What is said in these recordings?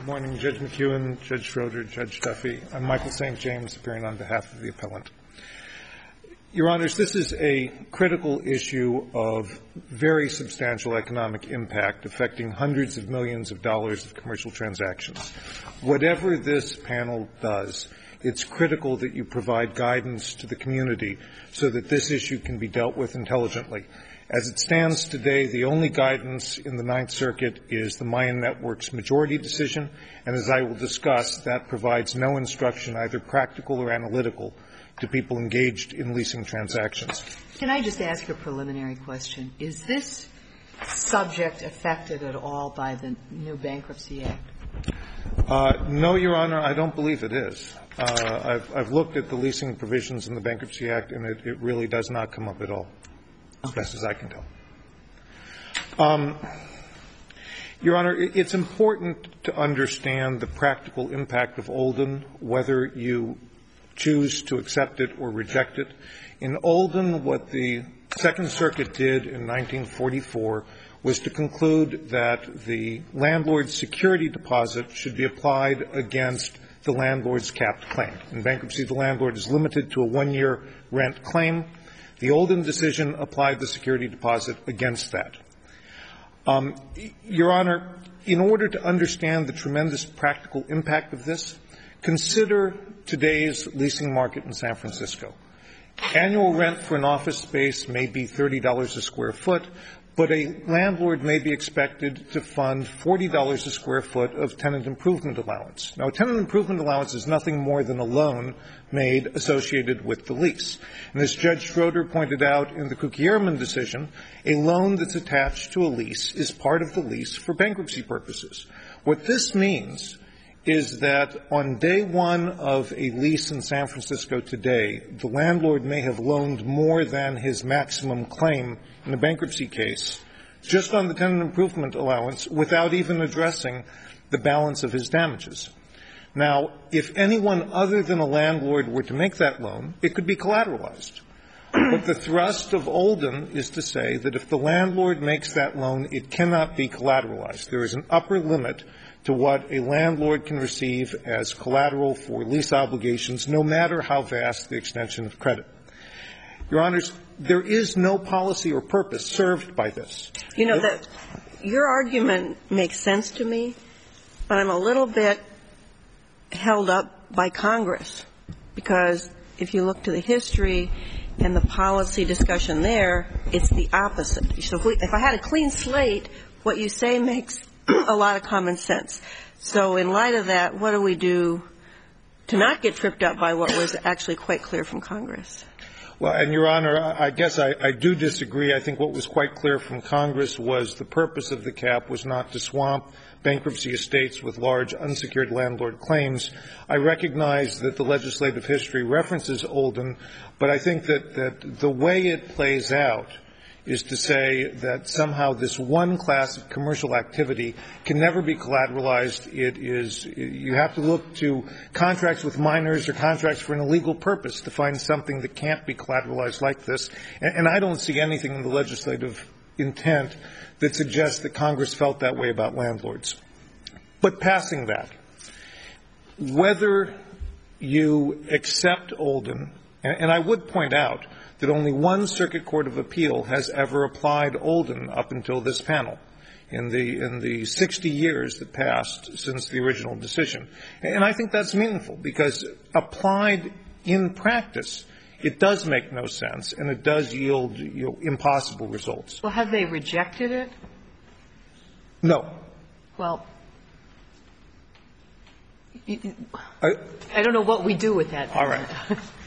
Morning, Judge McEwen, Judge Schroeder, Judge Duffy. I'm Michael St. James, appearing on behalf of the appellant. Your Honors, this is a critical issue of very substantial economic impact affecting hundreds of millions of dollars of commercial transactions. Whatever this panel does, it's critical that you provide guidance to the community so that this issue can be dealt with intelligently. As it stands today, the only guidance in the Ninth Circuit is the Mayan Network's majority decision, and as I will discuss, that provides no instruction, either practical or analytical, to people engaged in leasing transactions. Can I just ask a preliminary question? Is this subject affected at all by the new Bankruptcy Act? No, Your Honor, I don't believe it is. I've looked at the leasing provisions in the Bankruptcy Act, and it really does not come up at all. As best as I can tell. Your Honor, it's important to understand the practical impact of Olden, whether you choose to accept it or reject it. In Olden, what the Second Circuit did in 1944 was to conclude that the landlord's security deposit should be applied against the landlord's capped claim. In bankruptcy, the landlord is limited to a one-year rent claim. The Olden decision applied the security deposit against that. Your Honor, in order to understand the tremendous practical impact of this, consider today's leasing market in San Francisco. Annual rent for an office space may be $30 a square foot, but a landlord may be expected to fund $40 a square foot of tenant improvement allowance. Now, a tenant improvement allowance is nothing more than a loan made associated with the lease. And as Judge Schroeder pointed out in the Kukierman decision, a loan that's attached to a lease is part of the lease for bankruptcy purposes. What this means is that on day one of a lease in San Francisco today, the landlord may have loaned more than his maximum claim in a bankruptcy case just on the tenant improvement allowance without even addressing the balance of his damages. Now, if anyone other than a landlord were to make that loan, it could be collateralized. But the thrust of Olden is to say that if the landlord makes that loan, it cannot be collateralized. There is an upper limit to what a landlord can receive as collateral for lease obligations, no matter how vast the extension of credit. Your Honors, there is no policy or purpose served by this. You know, your argument makes sense to me, but I'm a little bit held up by Congress, because if you look to the history and the policy discussion there, it's the opposite. So if I had a clean slate, what you say makes a lot of common sense. So in light of that, what do we do to not get tripped up by what was actually quite clear from Congress? Well, and, Your Honor, I guess I do disagree. I think what was quite clear from Congress was the purpose of the cap was not to swamp bankruptcy estates with large unsecured landlord claims. I recognize that the legislative history references Olden, but I think that the way it plays out is to say that somehow this one class of commercial activity can never be collateralized. It is, you have to look to contracts with minors or contracts for an illegal purpose to find something that can't be collateralized like this. And I don't see anything in the legislative intent that suggests that Congress felt that way about landlords. But passing that, whether you accept Olden, and I would point out that only one circuit court of appeal has ever applied Olden up until this panel in the 60 years that passed since the original decision. And I think that's meaningful because applied in practice, it does make no sense and it does yield impossible results. Well, have they rejected it? No. Well, I don't know what we do with that. All right.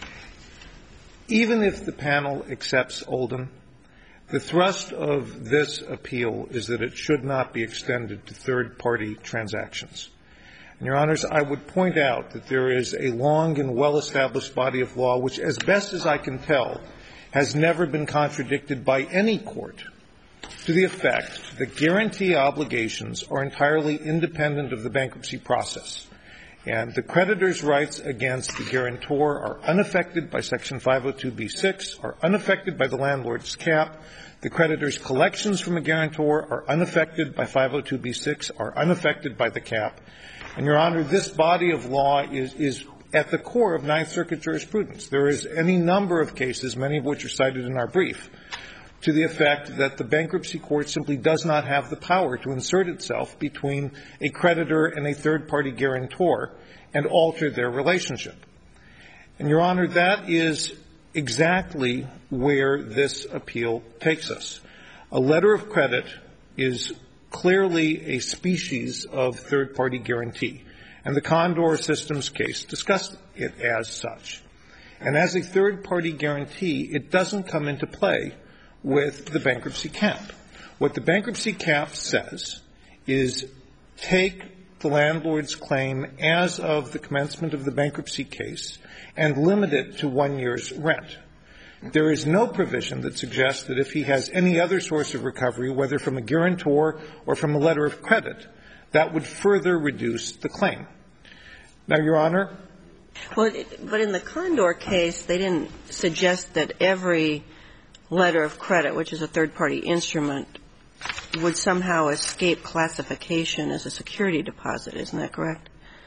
Even if the panel accepts Olden, the thrust of this appeal is that it should not be extended to third-party transactions. And, Your Honors, I would point out that there is a long and well-established body of law which, as best as I can tell, has never been contradicted by any court to the effect that guarantee obligations are entirely independent of the bankruptcy process. And the creditor's rights against the guarantor are unaffected by Section 502b6, are unaffected by the landlord's cap. The creditor's collections from a guarantor are unaffected by 502b6, are unaffected by the cap. And, Your Honor, this body of law is at the core of Ninth Circuit jurisprudence. There is any number of cases, many of which are cited in our brief, to the effect that the bankruptcy court simply does not have the power to insert itself between a creditor and a third-party guarantor and alter their relationship. And, Your Honor, that is exactly where this appeal takes us. A letter of credit is clearly a species of third-party guarantee, and the Condor Systems case discussed it as such. And as a third-party guarantee, it doesn't come into play with the bankruptcy cap. What the bankruptcy cap says is take the landlord's claim as of the commencement of the bankruptcy case and limit it to 1 year's rent. There is no provision that suggests that if he has any other source of recovery, whether from a guarantor or from a letter of credit, that would further reduce the claim. Now, Your Honor. Well, but in the Condor case, they didn't suggest that every letter of credit, which is a third-party instrument, would somehow escape classification as a security deposit. Isn't that correct?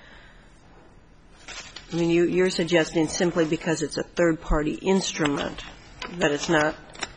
I mean, you're suggesting simply because it's a third-party instrument that it's not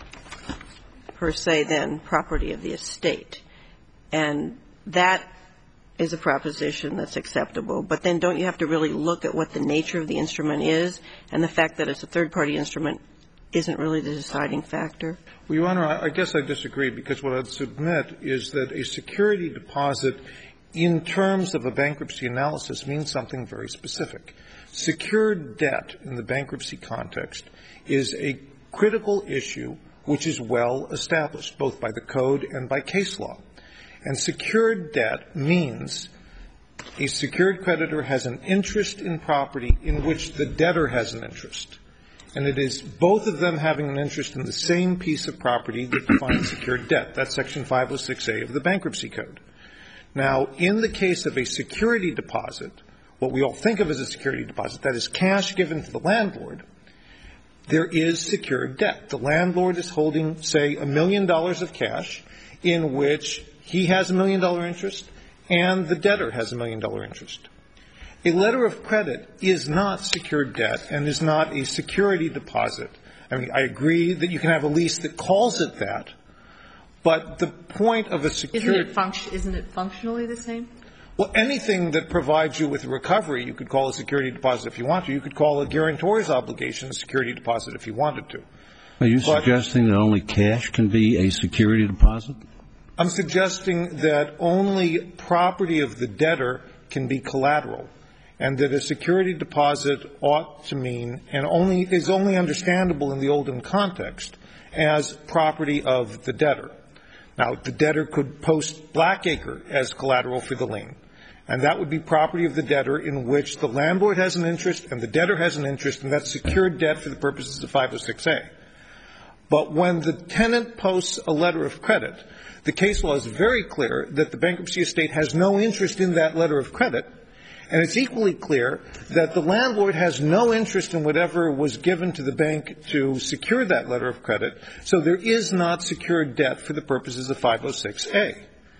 per se then property of the estate. And that is a proposition that's acceptable. But then don't you have to really look at what the nature of the instrument is, and the fact that it's a third-party instrument isn't really the deciding factor? Well, Your Honor, I guess I disagree, because what I'd submit is that a security deposit in terms of a bankruptcy analysis means something very specific. Secured debt in the bankruptcy context is a critical issue which is well established, both by the code and by case law. And secured debt means a secured creditor has an interest in property in which the debtor has an interest. And it is both of them having an interest in the same piece of property that defines secured debt. That's Section 506A of the Bankruptcy Code. Now, in the case of a security deposit, what we all think of as a security deposit, that is cash given to the landlord, there is secured debt. The landlord is holding, say, $1 million of cash in which he has $1 million interest and the debtor has $1 million interest. A letter of credit is not secured debt and is not a security deposit. I mean, I agree that you can have a lease that calls it that, but the point of a secured... Isn't it functionally the same? Well, anything that provides you with a recovery, you could call a security deposit if you want to. You could call a guarantor's obligation a security deposit if you wanted to. Are you suggesting that only cash can be a security deposit? I'm suggesting that only property of the debtor can be collateral, and that a security deposit ought to mean, and is only understandable in the Oldham context, as property of the debtor. Now, the debtor could post Blackacre as collateral for the lien, and that would be property of the debtor in which the landlord has an interest and the debtor has an interest, and that's secured debt for the purposes of 506A. But when the tenant posts a letter of credit, the case law is very clear that the bankruptcy estate has no interest in that letter of credit, and it's equally clear that the landlord has no interest in whatever was given to the bank to secure that letter of credit, so there is not secured debt for the purposes of 506A.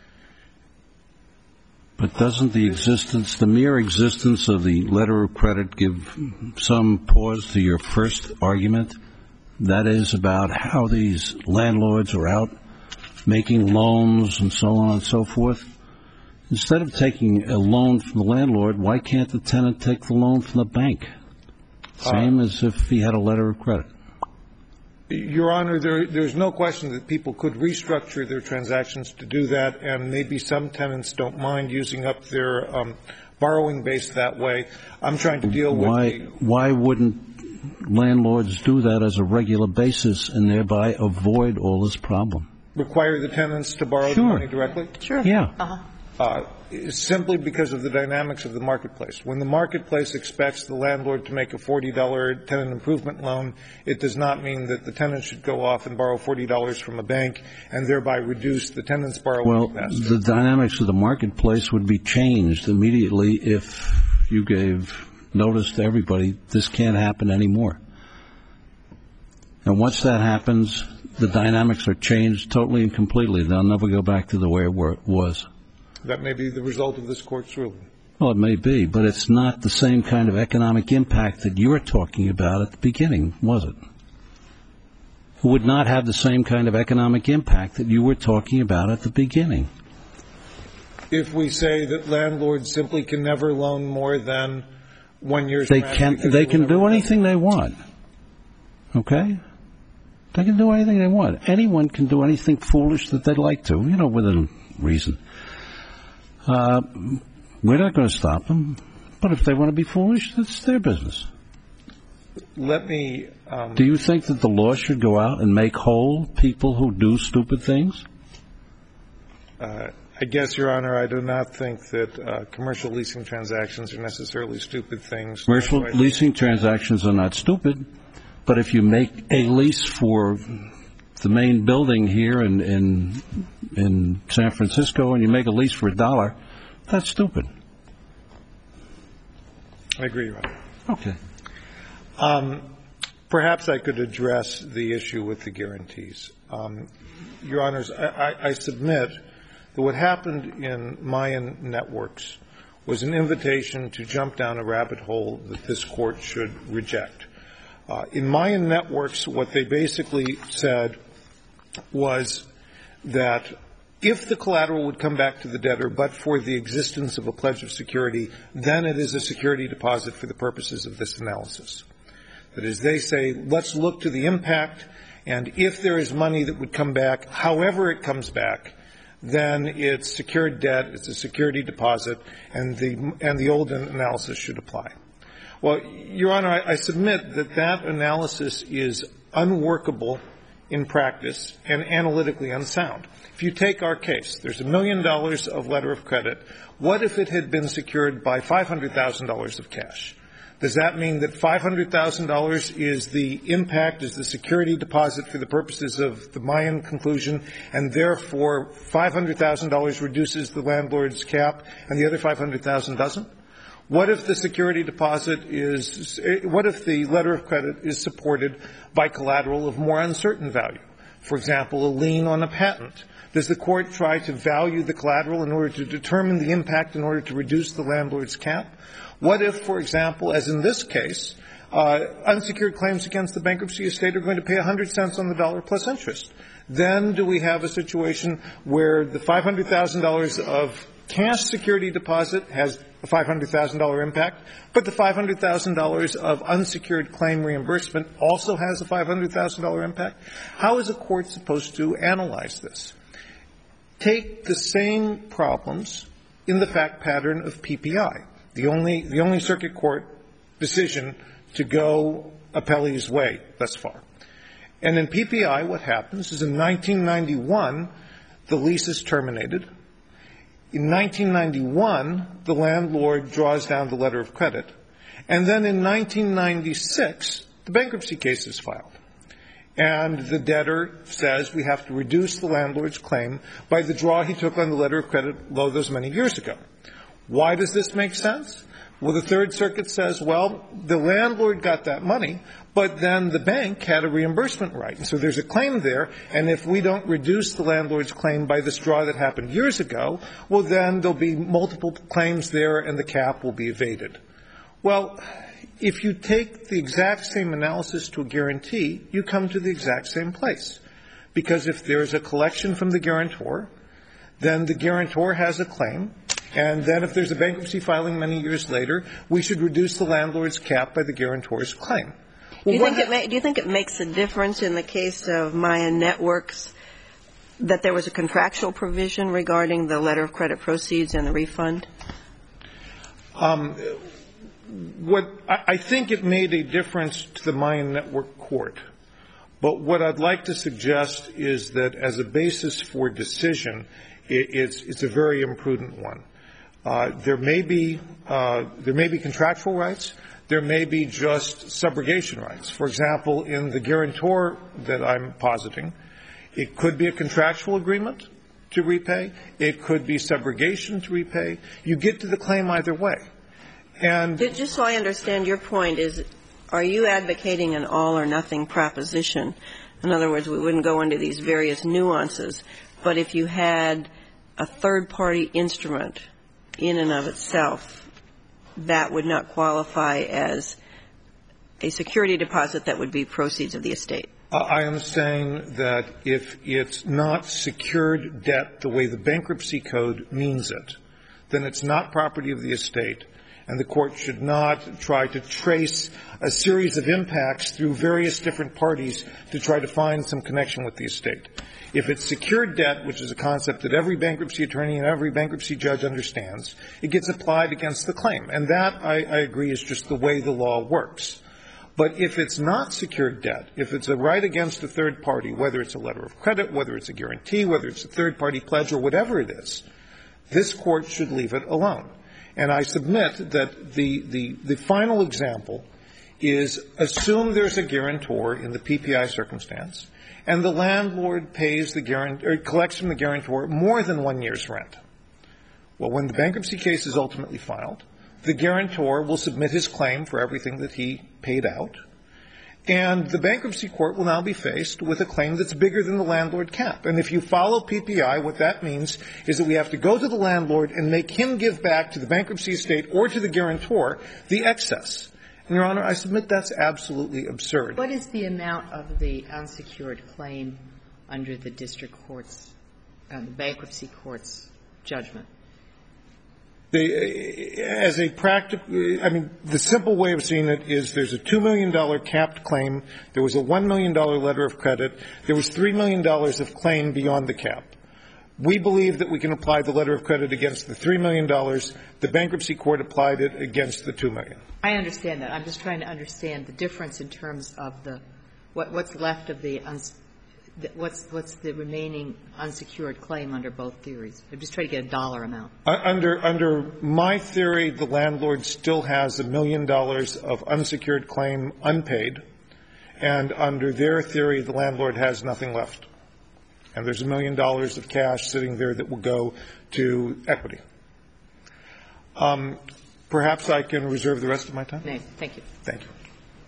But doesn't the mere existence of the letter of credit give some pause to your first argument? That is about how these landlords are out making loans and so on and so forth. Instead of taking a loan from the landlord, why can't the tenant take the loan from the bank? Same as if he had a letter of credit. Your Honor, there's no question that people could restructure their transactions to do that, and maybe some tenants don't mind using up their borrowing base that way. I'm trying to deal with Why wouldn't landlords do that as a regular basis and thereby avoid all this problem? Require the tenants to borrow the money directly? Sure. Yeah. Simply because of the dynamics of the marketplace. When the marketplace expects the landlord to make a $40 tenant improvement loan, it does not mean that the tenant should go off and borrow $40 from a bank and thereby reduce the tenant's borrowing capacity. Well, the dynamics of the marketplace would be changed immediately if you gave notice to everybody, this can't happen anymore. And once that happens, the dynamics are changed totally and completely. They'll never go back to the way it was. That may be the result of this Court's ruling. Well, it may be, but it's not the same kind of economic impact that you were talking about at the beginning, was it? It would not have the same kind of economic impact that you were talking about at the beginning. If we say that landlords simply can never loan more than 1 year's They rent, can do anything they want. Okay? They can do anything they want. Anyone can do anything foolish that they'd like to, within reason. We're not going to stop them. But if they want to be foolish, that's their business. Let me... Do you think that the law should go out and make whole people who do stupid things? I guess, Your Honor, I do not think that commercial leasing transactions are necessarily stupid things. Commercial leasing transactions are not stupid, but if you make a lease for the main building here in San Francisco and you make a lease for $1, that's stupid. I agree, Your Honor. Okay. Perhaps I could address the issue with the guarantees. Your Honors, I submit that what happened in Mayan Networks was an invitation to jump down a rabbit hole that this Court should reject. In Mayan Networks, what they basically said was that if the collateral would come back to the debtor but for the existence of a pledge of security, then it is a security deposit for the purposes of this analysis. That is, they say, let's look to the impact, and if there is money that would come back, however it comes back, then it's secured debt, it's a security deposit, and the old analysis should apply. Well, Your Honor, I submit that that analysis is unworkable in practice and analytically unsound. If you take our case, there's $1 million of letter of credit. What if it had been secured by $500,000 of cash? Does that mean that $500,000 is the impact, is the security deposit for the purposes of the Mayan conclusion, and therefore $500,000 reduces the landlord's cap and the other $500,000 doesn't? What if the security deposit is, what if the letter of credit is supported by collateral of more uncertain value? For example, a lien on a patent. Does the Court try to value the collateral in order to determine the impact in order to reduce the landlord's cap? What if, for example, as in this case, unsecured claims against the bankruptcy estate are going to pay 100 cents on the dollar plus interest? Then do we have a situation where the $500,000 of cash security deposit has a $500,000 impact, but the $500,000 of unsecured claim reimbursement also has a $500,000 impact? How is a court supposed to analyze this? Take the same problems in the fact pattern of PPI, the only circuit court decision to go appellee's way thus far. And in PPI, what happens is in 1991, the lease is terminated. In 1991, the landlord draws down the letter of credit. And then in 1996, the bankruptcy case is filed. And the debtor says we have to reduce the landlord's claim by the draw he took on the letter of credit those many years ago. Why does this make sense? Well, the Third Circuit says, well, the landlord got that money, but then the bank had a reimbursement right. And so there's a claim there, and if we don't reduce the landlord's claim by this draw that happened years ago, well, then there'll be multiple claims there and the cap will be evaded. Well, if you take the exact same analysis to a guarantee, you come to the exact same place. Because if there's a collection from the guarantor, then the guarantor has a claim, and then if there's a bankruptcy filing many years later, we should reduce the landlord's cap by the guarantor's claim. Well, do you think it makes a difference in the case of Mayan Networks that there was a contractual provision regarding the letter of credit proceeds and the refund? I think it made a difference to the Mayan Network court. But what I'd like to suggest is that as a basis for decision, it's a very imprudent one. There may be contractual rights. There may be just subrogation rights. For example, in the guarantor that I'm positing, it could be a contractual agreement to repay. It could be subrogation to repay. You get to the claim either way. And just so I understand your point, are you advocating an all-or-nothing proposition? In other words, we wouldn't go into these various nuances, but if you had a third-party instrument in and of itself that would not qualify as a security deposit that would be proceeds of the estate? I am saying that if it's not secured debt the way the bankruptcy code means it, then it's not property of the estate, and the Court should not try to trace a series of impacts through various different parties to try to find some connection with the estate. If it's secured debt, which is a concept that every bankruptcy attorney and every bankruptcy judge understands, it gets applied against the claim. And that, I agree, is just the way the law works. But if it's not secured debt, if it's a right against a third party, whether it's a letter of credit, whether it's a guarantee, whether it's a third-party pledge, or whatever it is, this Court should leave it alone. And I submit that the final example is, assume there's a guarantor in the PPI circumstance, and the landlord pays the guarantor, or collects from the guarantor more than 1 year's rent. Well, when the bankruptcy case is ultimately filed, the guarantor will submit his claim for everything that he paid out, and the bankruptcy court will now be faced with a claim that's bigger than the landlord cap. And if you follow PPI, what that means is that we have to go to the landlord and make him give back to the bankruptcy estate or to the guarantor the excess. And, Your Honor, I submit that's absolutely absurd. What is the amount of the unsecured claim under the district court's, the bankruptcy court's judgment? As a practical, I mean, the simple way of seeing it is there's a $2 million capped claim. There was a $1 million letter of credit. There was $3 million of claim beyond the cap. We believe that we can apply the letter of credit against the $3 million. The bankruptcy court applied it against the $2 million. I understand that. I'm just trying to understand the difference in terms of what's left of the what's the remaining unsecured claim under both theories. I'm just trying to get a dollar amount. Under my theory, the landlord still has $1 million of unsecured claim unpaid, and under their theory, the landlord has nothing left. And there's $1 million of cash sitting there that will go to equity. Perhaps I can reserve the rest of my time? No, thank you. Thank you.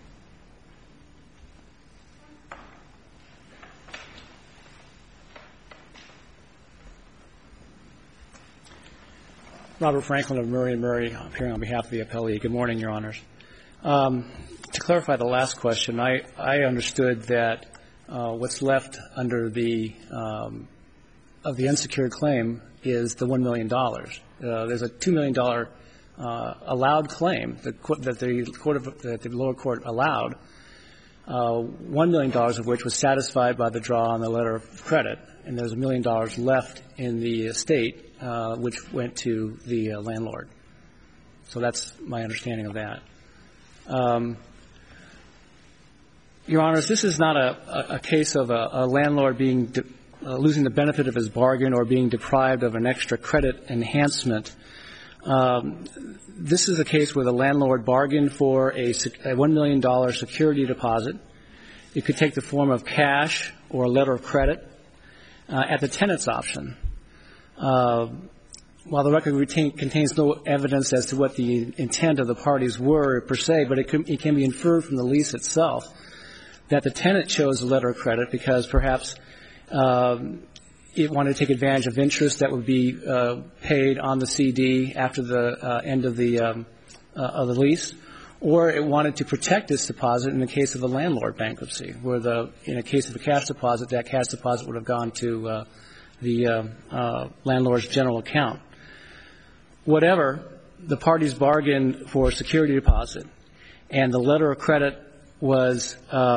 Robert Franklin of Murray & Murray, appearing on behalf of the appellee. Good morning, Your Honors. To clarify the last question, I understood that what's left under the of the unsecured claim is the $1 million. There's a $2 million allowed claim that the lower court allowed, $1 million of which was satisfied by the draw on the letter of credit, and there's $1 million left in the estate, which went to the landlord. So that's my understanding of that. Your Honors, this is not a case of a landlord being losing the benefit of his bargain or being deprived of an extra credit enhancement. This is a case where the landlord bargained for a $1 million security deposit. It could take the form of cash or a letter of credit at the tenant's option. While the record contains no evidence as to what the intent of the parties were per se, but it can be inferred from the lease itself that the tenant chose a letter of credit because perhaps it wanted to take advantage of interest that would be paid on the CD after the end of the lease, or it wanted to protect its deposit in the case of a landlord bankruptcy, where in a case of a cash deposit, that cash deposit would have gone to the landlord's general account. Whatever, the parties bargained for a security deposit, and the letter of credit was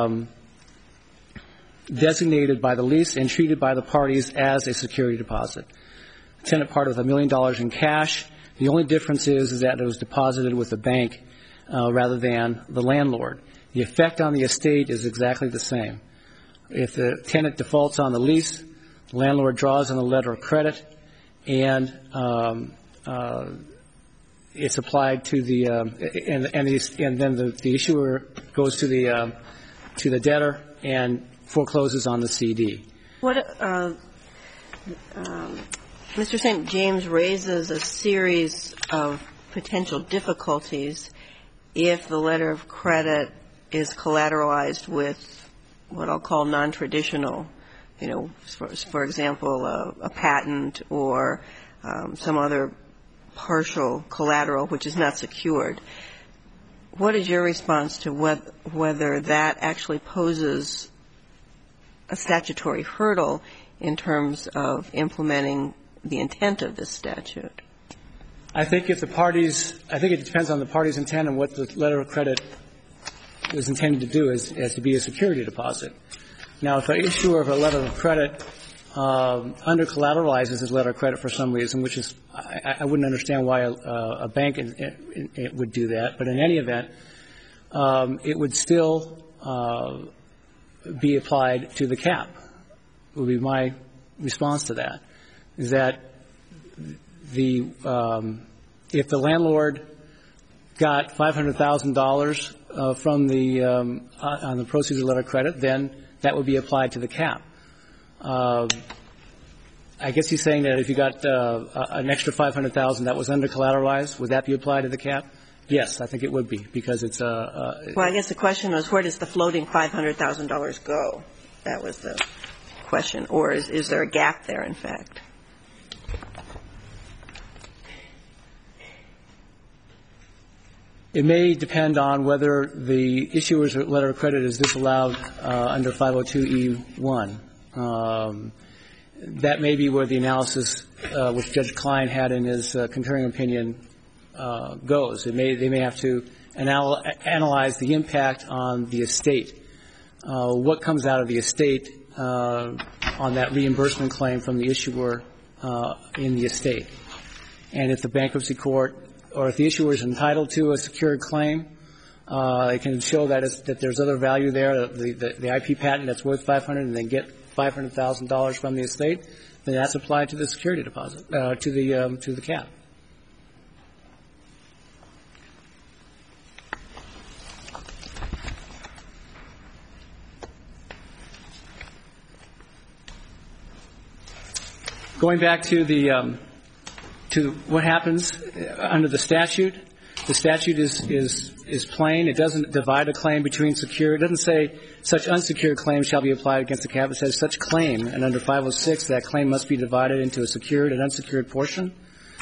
designated by the lease and treated by the parties as a security deposit. The tenant part with $1 million in cash. The only difference is that it was deposited with the bank rather than the landlord. The effect on the estate is exactly the same. If the tenant defaults on the lease, the landlord draws on the letter of credit, and it's applied to the and then the issuer goes to the debtor and forecloses on the CD. Mr. St. James raises a series of potential difficulties if the letter of credit is collateralized with what I'll call non-traditional, for example, a patent or some other partial collateral, which is not secured. What is your response to whether that actually poses a statutory hurdle in terms of implementing the intent of this statute? I think it depends on the party's intent and what the letter of credit is intended to do as to be a security deposit. Now, if an issuer of a letter of credit under collateralizes his letter of credit for some reason, which is, I wouldn't understand why a bank it would do that, but in any event, it would still be applied to the cap, would be my response to that, is that if the landlord got $500,000 from on the proceeds of letter of credit, then that would be applied to the cap. I guess he's saying that if you got an extra $500,000 that was under collateralized, would that be applied to the cap? Yes, I think it would be, because it's well, I guess the question was, where does the floating $500,000 go? That was the question. Or is there a gap there, in fact? It may depend on whether the issuer's letter of credit is disallowed under 502E1. That may be where the analysis which Judge Klein had in his concurring opinion goes. They may have to analyze the impact on the estate, what comes out of the estate on that reimbursement claim from the issuer in the estate. And if the bankruptcy court or if the issuer is entitled to a secured claim, it can show that there's other value there, the IP patent that's worth $500,000 and they get $500,000 from the estate, then that's applied to the security deposit, to the cap. Going back to to what happens under the statute is plain. It doesn't divide a claim between secured. It doesn't say such unsecured claim shall be applied against the cap. It says such claim, and under 506, that claim must be divided into a secured and unsecured portion.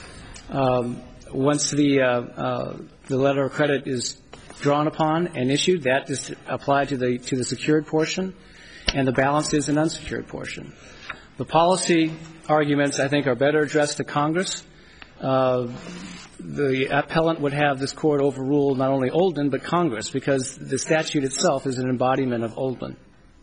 Once the letter of credit is drawn upon and issued, that is applied to the secured portion, and the balance is an unsecured portion. The policy arguments, I think, are better addressed to Congress. The appellant would have this court overrule not only Olden but Congress, because the statute itself is an embodiment of Olden.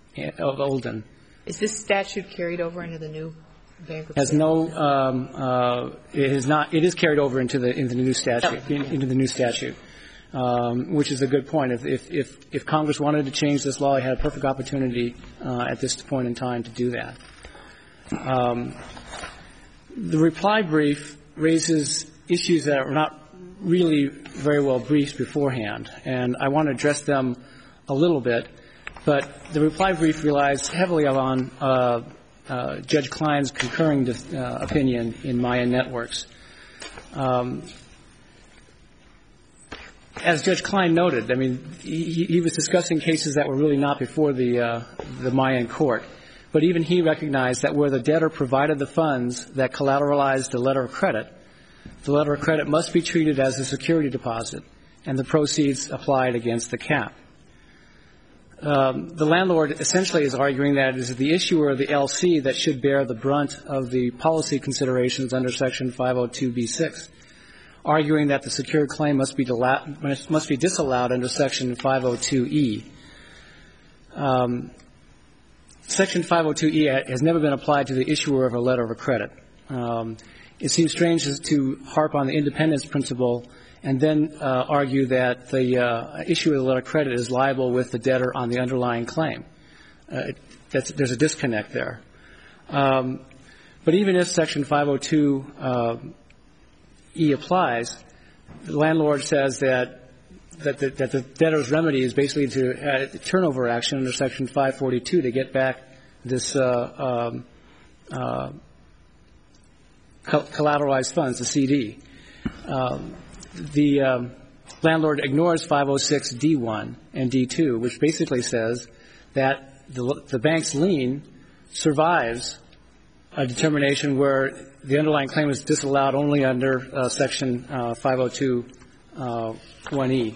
Is this statute carried over into the new bankruptcy? Has no. It is not. It is carried over into the new statute. Into the new statute, which is a good point. If Congress wanted to change this law, it had a perfect opportunity at this point in time to do that. The reply brief raises issues that are not really very well briefed beforehand, and I want to address them a little bit. But the reply brief relies heavily on Judge Klein's concurring opinion in Maya Networks. As Judge Klein noted, I mean, he was discussing cases that were really not before the Mayan court. But even he recognized that where the debtor provided the funds that collateralized the letter of credit must be treated as a security deposit, and the proceeds applied against the cap. The landlord essentially is arguing that it is the issuer of the LC that should bear the brunt of the policy considerations under Section 502B6, arguing that the secured claim must be disallowed under Section 502E. Section 502E has never been applied to the issuer of a letter of credit. It seems strange to harp on the independence principle and then argue that the issuer of the letter of credit is liable with the debtor on the underlying claim. There's a disconnect there. But even if Section 502E applies, the landlord says that the debtor's remedy is basically to turnover action under Section 542 to get back this collateralized funds, the CD. The landlord ignores 506D1 and D2, which basically says that the bank's lien survives a determination where the underlying claim is disallowed only under Section 502(1)(e).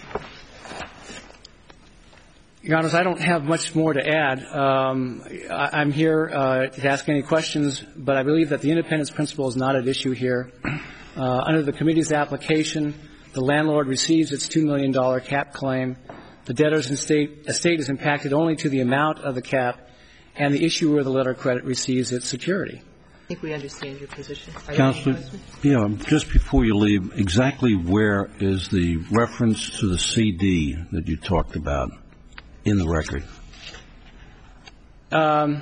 Your Honors, I don't have much more to add. I'm here to ask any questions, but I believe that the independence principle is not at issue here. Under the committee's application, the landlord receives its $2 million cap claim. The debtor's estate is impacted only to the amount of the cap, and the issuer of the letter of credit receives its security. I think we understand your position. Counselor, just before you leave, exactly where is the reference to the CD that you talked about in the record? I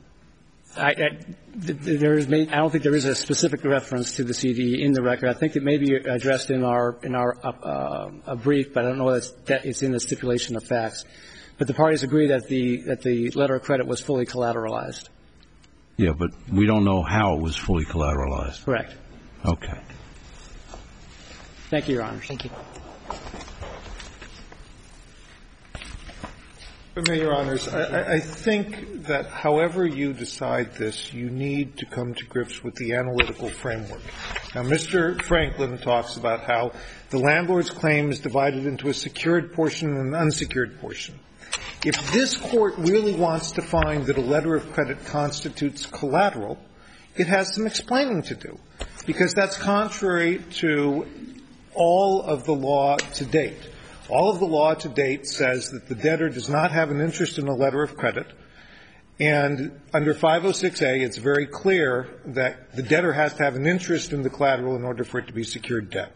don't think there is a specific reference to the CD in the record. I think it may be addressed in our brief, but I don't know that it's in the stipulation of facts. But the parties agree that the letter of credit was fully collateralized. Yeah, but we don't know how it was fully collateralized. Correct. Okay. Thank you, Your Honor. Thank you. Your Honors, I think that however you decide this, you need to come to grips with the analytical framework. Now, Mr. Franklin talks about how the landlord's claim is divided into a secured portion and an unsecured portion. If this Court really wants to find that a letter of credit constitutes collateral, it has some explaining to do, because that's contrary to all of the law to date. All of the law to date says that the debtor does not have an interest in a letter of credit, and under 506A, it's very clear that the debtor has to have an interest in the collateral in order for it to be secured debt.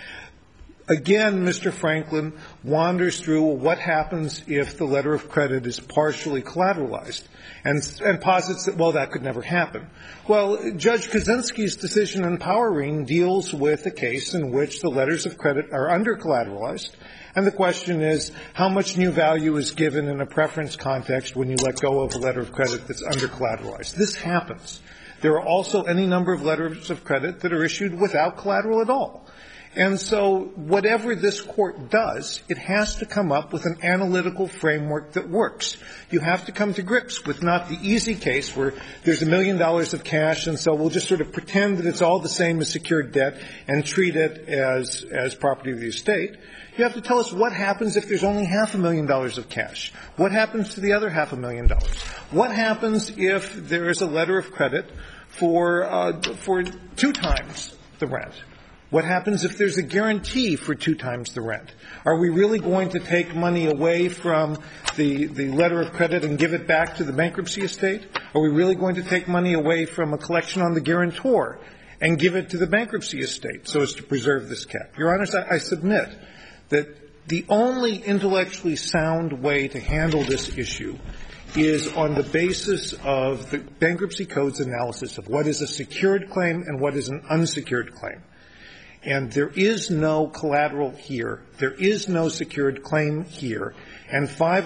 Again, Mr. Franklin wanders through what happens if the letter of credit is partially collateralized and posits that, well, that could never happen. Well, Judge Kaczynski's decision in Powerine deals with a case in which the letters of credit are under-collateralized, and the question is how much new value is given in a preference context when you let go of a letter of credit that's under-collateralized. This happens. There are also any number of letters of credit that are issued without collateral at all. And so whatever this Court does, it has to come up with an analytical framework that works. You have to come to grips with not the easy case where there's $1 million of cash, and so we'll just sort of pretend that it's all the same as secured debt and treat it as property of the estate. You have to tell us what happens if there's only $500,000 of cash. What happens to the other $500,000? What happens if there is a letter of credit for 2 times the rent? What happens if there's a guarantee for 2 times the rent? Are we really going to take money away from the letter of credit and give it back to the bankruptcy estate? Are we really going to take money away from a collection on the guarantor and give it to the bankruptcy estate so as to preserve this cap? Your Honors, I submit that the only intellectually sound way to handle this issue is on the basis of the Bankruptcy Code's analysis of what is a secured claim and what is an unsecured claim. And there is no collateral here. There is no secured claim here. And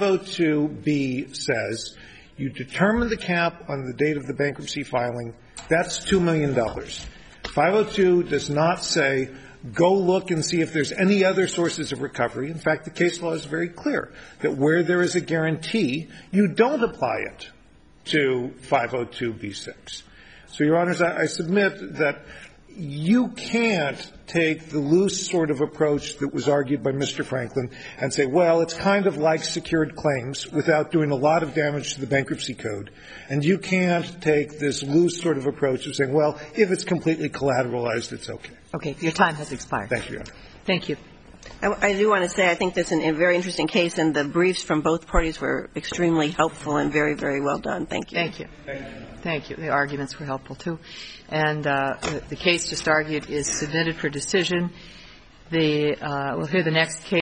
502B says you determine the cap on the date of the bankruptcy filing. That's $2 million. 502 does not say go look and see if there's any other sources of recovery. In fact, the case law is very clear that where there is a guarantee, you don't apply it to 502B6. So, Your Honors, I submit that you can't take the loose sort of approach that was argued by Mr. Franklin and say, well, it's kind of like secured claims without doing a lot of damage to the Bankruptcy Code. And you can't take this loose sort of approach of saying, well, if it's completely collateralized, it's okay. Okay. Your time has expired. Thank you, Your Honor. Thank you. I do want to say I think that's a very interesting case, and the briefs from both parties were extremely helpful and very, very well done. Thank you. Thank you. Thank you. The arguments were helpful, too. And the case just argued is submitted for decision. We'll hear the next case.